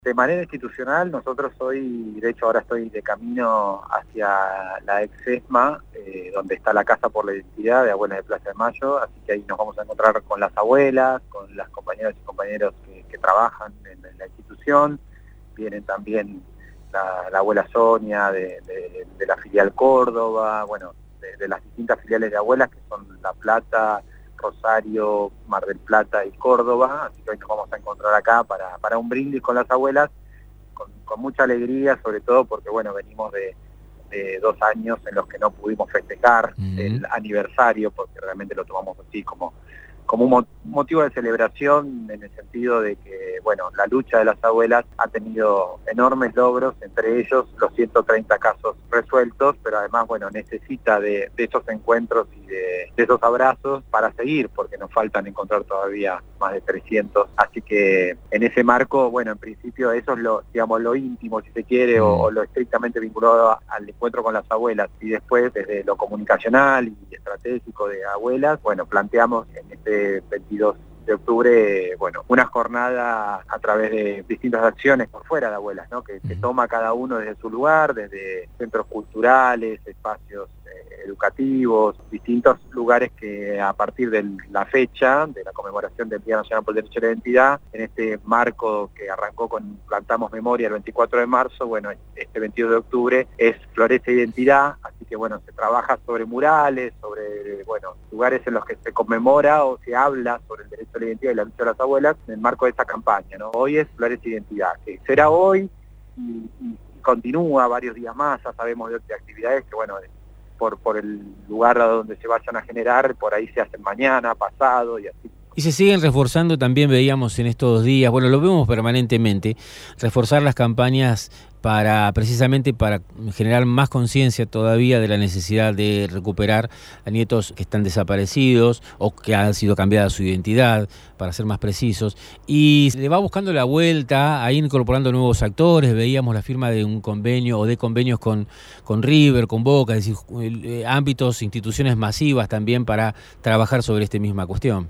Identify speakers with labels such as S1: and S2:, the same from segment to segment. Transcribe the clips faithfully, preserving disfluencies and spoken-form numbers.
S1: De manera institucional, nosotros hoy, de hecho ahora estoy de camino hacia la ex ESMA, eh, donde está la Casa por la Identidad de Abuelas de Plaza de Mayo, así que ahí nos vamos a encontrar con las abuelas, con las compañeras y compañeros que, que trabajan en, en la institución. Vienen también la, la abuela Sonia de, de, de la filial Córdoba, bueno, de, de las distintas filiales de abuelas que son La Plata, Rosario, Mar del Plata y Córdoba, así que hoy nos vamos a encontrar acá para, para un brindis con las abuelas, con, con mucha alegría, sobre todo porque bueno, venimos de, de dos años en los que no pudimos festejar uh-huh. el aniversario, porque realmente lo tomamos así como, como un motivo de celebración, en el sentido de que, bueno, la lucha de las abuelas ha tenido enormes logros, entre ellos los ciento treinta casos resueltos, pero además, bueno, necesita de, de esos encuentros y de, de esos abrazos para seguir, porque nos faltan encontrar todavía más de trescientos, así que en ese marco, bueno, en principio eso es lo, digamos, lo íntimo, si se quiere, mm. o, o lo estrictamente vinculado al encuentro con las abuelas, y después, desde lo comunicacional y estratégico de abuelas, bueno, planteamos en este veintidós de octubre, bueno, una jornada a través de distintas acciones por fuera de abuelas, ¿no? Que, que toma cada uno desde su lugar, desde centros culturales, espacios eh, educativos, distintos lugares que a partir de la fecha de la conmemoración del Día Nacional por el Derecho a la Identidad, en este marco que arrancó con Plantamos Memoria el veinticuatro de marzo, bueno, este veintidós de octubre es Florece Identidad, así que bueno, se trabaja sobre murales, sobre, bueno, lugares en los que se conmemora o se habla sobre el derecho a la identidad y la lucha de las abuelas en el marco de esta campaña, ¿no? Hoy es Florece Identidad, que será hoy y, y continúa varios días más, ya sabemos de otras actividades que, bueno, por, por el lugar a donde se vayan a generar, por ahí se hacen mañana, pasado y así.
S2: Y se siguen reforzando, también veíamos en estos días, bueno, lo vemos permanentemente, reforzar las campañas para precisamente para generar más conciencia todavía de la necesidad de recuperar a nietos que están desaparecidos o que han sido cambiada su identidad, para ser más precisos, y se le va buscando la vuelta, ahí incorporando nuevos actores. Veíamos la firma de un convenio o de convenios con, con River, con Boca, es decir, eh, ámbitos, instituciones masivas también para trabajar sobre esta misma cuestión.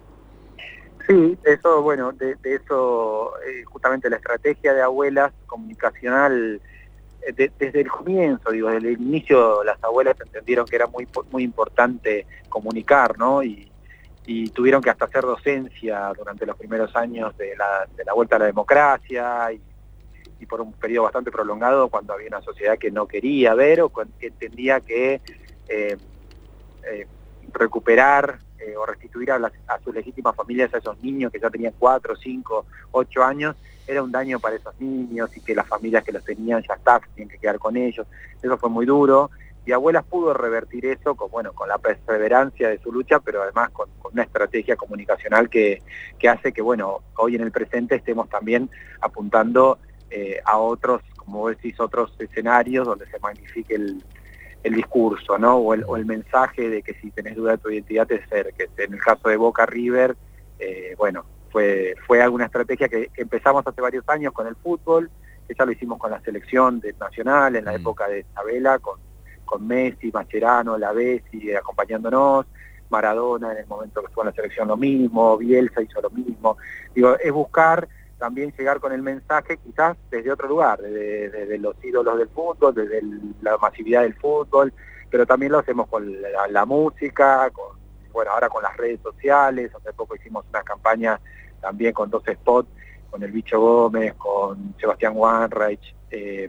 S1: Sí, eso, bueno, de, de eso, eh, justamente la estrategia de abuelas comunicacional, eh, de, desde el comienzo, digo, desde el inicio las abuelas entendieron que era muy muy importante comunicar, ¿no? Y, y tuvieron que hasta hacer docencia durante los primeros años de la, de la vuelta a la democracia y, y por un periodo bastante prolongado cuando había una sociedad que no quería ver o que entendía que eh, eh, recuperar Eh, o restituir a, las, a sus legítimas familias, a esos niños que ya tenían cuatro, cinco, ocho años, era un daño para esos niños y que las familias que los tenían ya está, tienen que quedar con ellos. Eso fue muy duro y Abuelas pudo revertir eso con, bueno, con la perseverancia de su lucha, pero además con, con una estrategia comunicacional que, que hace que, bueno, hoy en el presente estemos también apuntando eh, a otros, como vos decís, otros escenarios donde se magnifique el el discurso, ¿no? O el, o el mensaje de que si tenés duda de tu identidad te acerques. En el caso de Boca River, eh, bueno, fue fue alguna estrategia que, que empezamos hace varios años con el fútbol, que ya lo hicimos con la selección de, nacional, en la mm. época de Isabela, con, con Messi, Mascherano, La Bessi acompañándonos, Maradona en el momento que estuvo en la selección lo mismo, Bielsa hizo lo mismo. Digo, es buscar también llegar con el mensaje quizás desde otro lugar, desde, desde los ídolos del fútbol, desde el, la masividad del fútbol, pero también lo hacemos con la, la música, con, bueno, ahora con las redes sociales. Hace poco hicimos una campaña también con dos spots, con el Bicho Gómez, con Sebastián Wanreich, eh,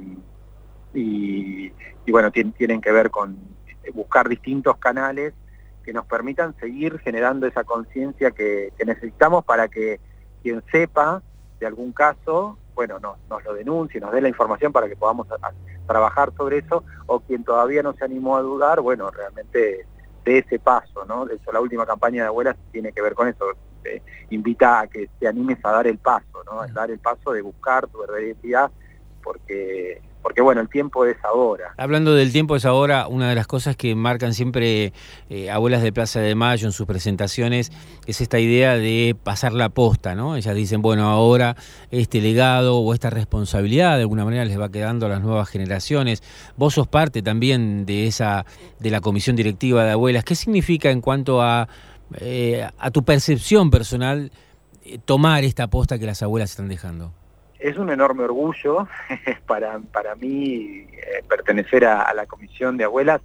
S1: y, y bueno, tienen, tienen que ver con buscar distintos canales que nos permitan seguir generando esa conciencia que, que necesitamos para que quien sepa de algún caso, bueno, no, nos lo denuncie, nos dé la información para que podamos a, a trabajar sobre eso, o quien todavía no se animó a dudar, bueno, realmente de ese paso, ¿no? De hecho, la última campaña de abuelas tiene que ver con eso, eh, invita a que te animes a dar el paso, ¿no? A dar el paso de buscar tu verdadera identidad, porque... porque bueno, el tiempo es ahora.
S2: Hablando del tiempo es ahora, una de las cosas que marcan siempre eh, Abuelas de Plaza de Mayo en sus presentaciones es esta idea de pasar la posta, ¿no? Ellas dicen, bueno, ahora este legado o esta responsabilidad de alguna manera les va quedando a las nuevas generaciones. Vos sos parte también de esa de la comisión directiva de Abuelas. ¿Qué significa en cuanto a, eh, a tu percepción personal eh, tomar esta posta que las abuelas están dejando?
S1: es un enorme orgullo para, para mí eh, pertenecer a, a la comisión de abuelas,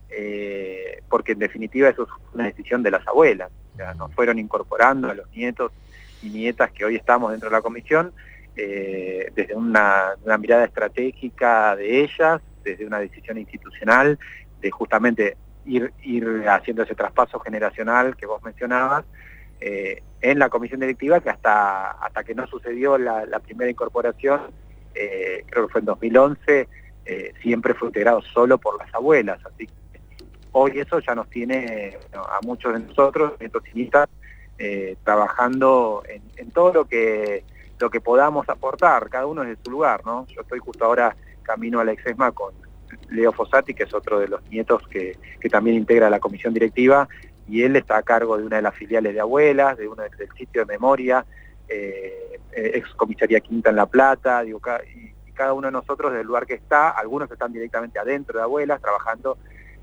S1: eh, porque en definitiva eso es una decisión de las abuelas. O sea, nos fueron incorporando a los nietos y nietas que hoy estamos dentro de la comisión, eh, desde una, una mirada estratégica de ellas, desde una decisión institucional, de justamente ir, ir haciendo ese traspaso generacional que vos mencionabas, eh, en la comisión directiva, que hasta, hasta que no sucedió la, la primera incorporación, eh, creo que fue en dos mil once, eh, siempre fue integrado solo por las abuelas. Así que hoy eso ya nos tiene, bueno, a muchos de nosotros, nietos y nietas, eh, trabajando en, en todo lo que, lo que podamos aportar, cada uno desde su lugar, ¿no? Yo estoy justo ahora camino a la Exesma con Leo Fossati, que es otro de los nietos que, que también integra la comisión directiva, y él está a cargo de una de las filiales de abuelas, de uno del sitio de memoria, eh, ex comisaría Quinta en La Plata, digo, y, y cada uno de nosotros del lugar que está, algunos están directamente adentro de abuelas, trabajando,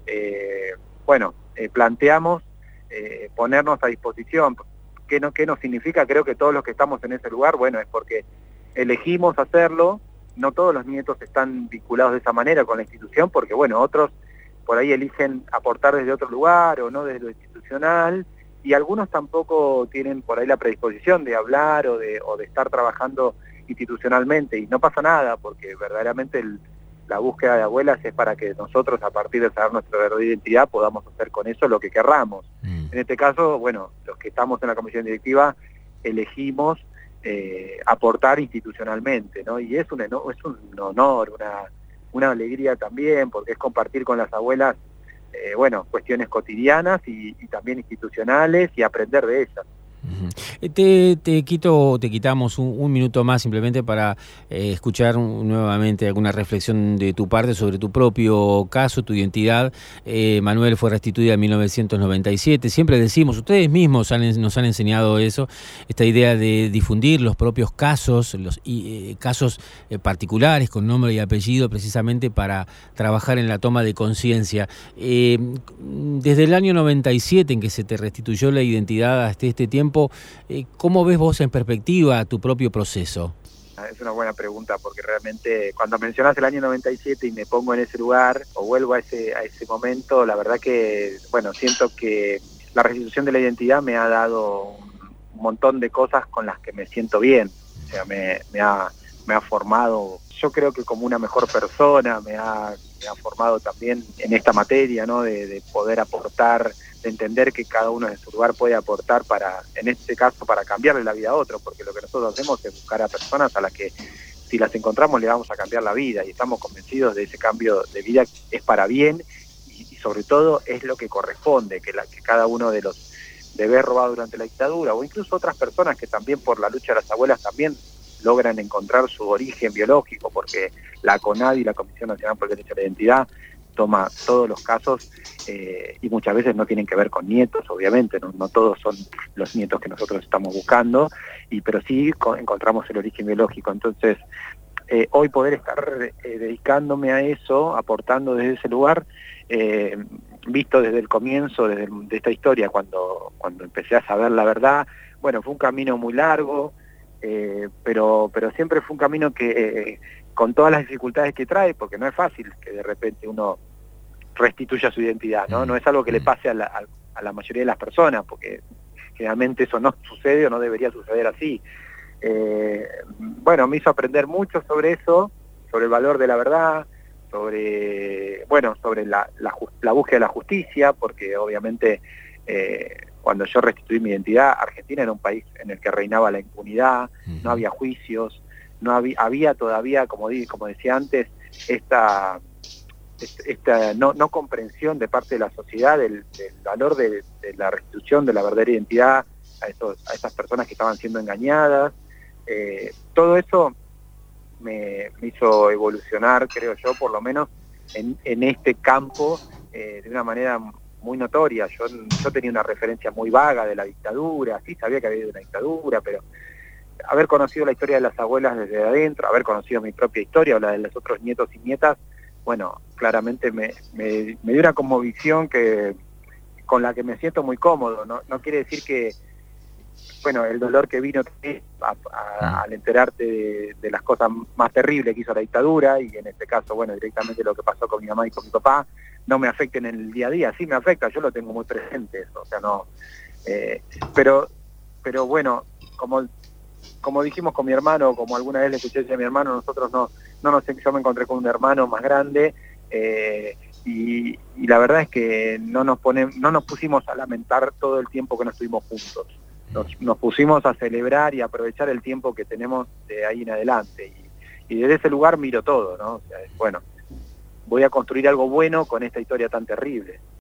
S1: eh, bueno, eh, planteamos eh, ponernos a disposición. ¿Qué, no, ¿Qué nos significa? Creo que todos los que estamos en ese lugar, bueno, es porque elegimos hacerlo. No todos los nietos están vinculados de esa manera con la institución, porque bueno, otros por ahí eligen aportar desde otro lugar o no desde lo institucional, y algunos tampoco tienen por ahí la predisposición de hablar o de, o de estar trabajando institucionalmente, y no pasa nada, porque verdaderamente el, la búsqueda de abuelas es para que nosotros, a partir de saber nuestra verdadera identidad, podamos hacer con eso lo que querramos. Mm. En este caso, bueno, los que estamos en la comisión directiva elegimos Eh, aportar institucionalmente, ¿no? Y es un, es un honor, una, una alegría también, porque es compartir con las abuelas, eh, bueno, cuestiones cotidianas y, y también institucionales, y aprender de ellas.
S2: Uh-huh. Te, te quito, te quitamos un, un minuto más simplemente para eh, escuchar un, nuevamente alguna reflexión de tu parte sobre tu propio caso, tu identidad. Eh, Manuel fue restituida en mil novecientos noventa y siete. Siempre decimos, ustedes mismos han, nos han enseñado eso, esta idea de difundir los propios casos, los y, eh, casos eh, particulares con nombre y apellido, precisamente para trabajar en la toma de conciencia. Eh, desde el año noventa y siete, en que se te restituyó la identidad hasta este tiempo, ¿cómo ves vos en perspectiva tu propio proceso?
S1: Es una buena pregunta, porque realmente cuando mencionas el año noventa y siete y me pongo en ese lugar o vuelvo a ese, a ese momento, la verdad que, bueno, siento que la restitución de la identidad me ha dado un montón de cosas con las que me siento bien. O sea, me, me, ha, me ha formado, yo creo que como una mejor persona, me ha, me ha formado también en esta materia, ¿no? De, de poder aportar, de entender que cada uno de su lugar puede aportar para, en este caso, para cambiarle la vida a otro, porque lo que nosotros hacemos es buscar a personas a las que, si las encontramos, le vamos a cambiar la vida, y estamos convencidos de ese cambio de vida es para bien, y, y sobre todo es lo que corresponde, que, la, que cada uno de los bebés robados durante la dictadura, o incluso otras personas que también por la lucha de las abuelas también logran encontrar su origen biológico, porque la CONADI, la Comisión Nacional por el Derecho a la Identidad, toma todos los casos, eh, y muchas veces no tienen que ver con nietos, obviamente, no, no todos son los nietos que nosotros estamos buscando, y pero sí con, encontramos el origen biológico. Entonces, eh, hoy poder estar eh, dedicándome a eso, aportando desde ese lugar, eh, visto desde el comienzo desde el, de esta historia, cuando, cuando empecé a saber la verdad, bueno, fue un camino muy largo, eh, pero, pero siempre fue un camino que, eh, con todas las dificultades que trae, porque no es fácil que de repente uno restituya su identidad, ¿no? No es algo que le pase a la, a, a la mayoría de las personas, porque generalmente eso no sucede o no debería suceder así. Eh, bueno, me hizo aprender mucho sobre eso, sobre el valor de la verdad, sobre, bueno, sobre la, la, la búsqueda de la justicia, porque obviamente eh, cuando yo restituí mi identidad, Argentina era un país en el que reinaba la impunidad, uh-huh. No había juicios, no había, había todavía, como, di, como decía antes, esta... esta no, no comprensión de parte de la sociedad del, del valor de, de la restitución de la verdadera identidad a, estos, a estas personas que estaban siendo engañadas. Eh, todo eso me, me hizo evolucionar, creo yo, por lo menos en, en este campo, eh, de una manera muy notoria. Yo, yo tenía una referencia muy vaga de la dictadura, sí sabía que había habido una dictadura, pero haber conocido la historia de las abuelas desde adentro, haber conocido mi propia historia o la de los otros nietos y nietas, bueno, claramente me, me, me dio una conmovicción que, con la que me siento muy cómodo. No, no quiere decir que, bueno, el dolor que vino a, a, al enterarte de, de las cosas más terribles que hizo la dictadura, y en este caso, bueno, directamente lo que pasó con mi mamá y con mi papá, no me afecta en el día a día. Sí me afecta, yo lo tengo muy presente eso, o sea, no... Eh, pero, pero bueno, como, como dijimos con mi hermano, como alguna vez le escuché decir a mi hermano, nosotros no, no nos, yo me encontré con un hermano más grande, eh, y, y la verdad es que no nos, pone, no nos pusimos a lamentar todo el tiempo que no estuvimos juntos. Nos, nos pusimos a celebrar y aprovechar el tiempo que tenemos de ahí en adelante, y, y desde ese lugar miro todo, ¿no? O sea, bueno, voy a construir algo bueno con esta historia tan terrible.